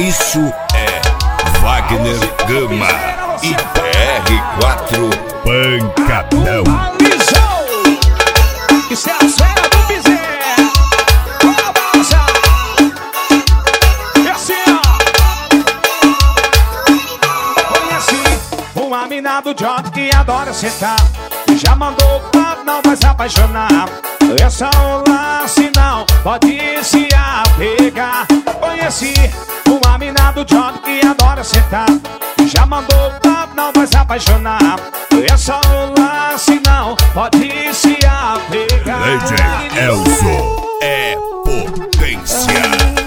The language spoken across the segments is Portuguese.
Isso é Wagner Gama e PR4 Pancadão. Isso é a cena do Bezerra. Vamos balançar. E assim, ó. Conheci uma mina do job que adora sentar. Já mandou papo, não vai se apaixonar. É só um lance, não pode se apegar. Conheci uma mina do job que adora sentar. Já mandou papo, não vai se apaixonar. É só um lance, não pode se apegar. DJ Elzo é potência.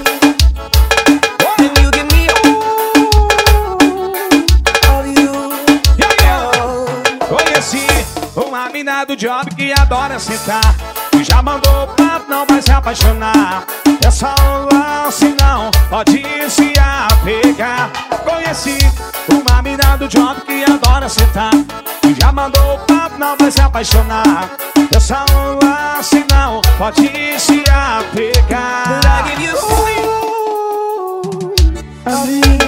Conheci uma mina do job que adora sentar. Já mandou papo, não vai se apaixonar. É só um lance, não pode se apegar. Conheci uma mina do job que adora sentar. Já mandou papo, não vai se apaixonar. É só um lance, não pode se apegar.